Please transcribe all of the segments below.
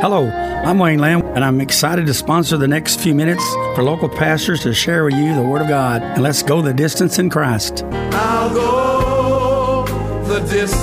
Hello, I'm Wayne Lamb, and I'm excited to sponsor the next few minutes for local pastors to share with you the Word of God. And let's go the distance in Christ. I'll go the distance.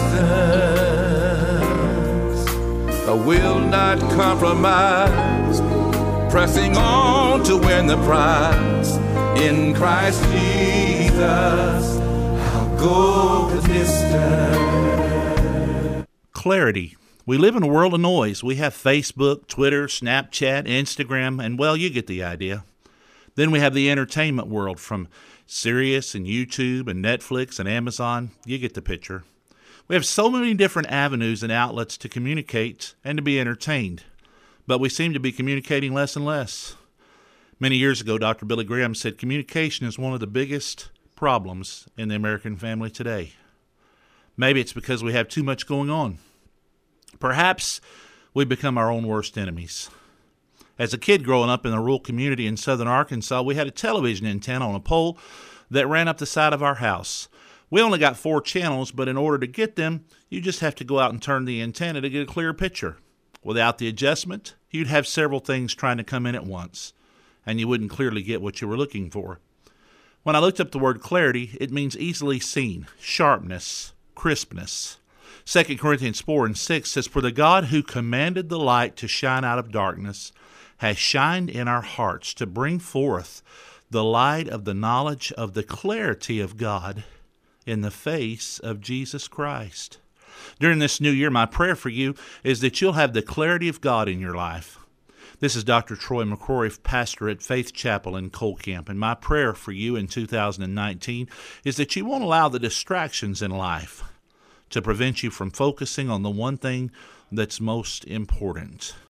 I will not compromise. Pressing on to win the prize. In Christ Jesus, I'll go the distance. Clarity. We live in a world of noise. We have Facebook, Twitter, Snapchat, Instagram, and well, you get the idea. Then we have the entertainment world from Sirius and YouTube and Netflix and Amazon. You get the picture. We have so many different avenues and outlets to communicate and to be entertained, but we seem to be communicating less and less. Many years ago, Dr. Billy Graham said communication is one of the biggest problems in the American family today. Maybe it's because we have too much going on. Perhaps we become our own worst enemies. As a kid growing up in a rural community in southern Arkansas, we had a television antenna on a pole that ran up the side of our house. We only got 4 channels, but in order to get them, you just have to go out and turn the antenna to get a clear picture. Without the adjustment, you'd have several things trying to come in at once, and you wouldn't clearly get what you were looking for. When I looked up the word clarity, it means easily seen, sharpness, crispness. 2 Corinthians 4:6 says, "For the God who commanded the light to shine out of darkness has shined in our hearts to bring forth the light of the knowledge of the clarity of God in the face of Jesus Christ." During this new year, my prayer for you is that you'll have the clarity of God in your life. This is Dr. Troy McCrory, pastor at Faith Chapel in Cole Camp, and my prayer for you in 2019 is that you won't allow the distractions in life to prevent you from focusing on the one thing that's most important.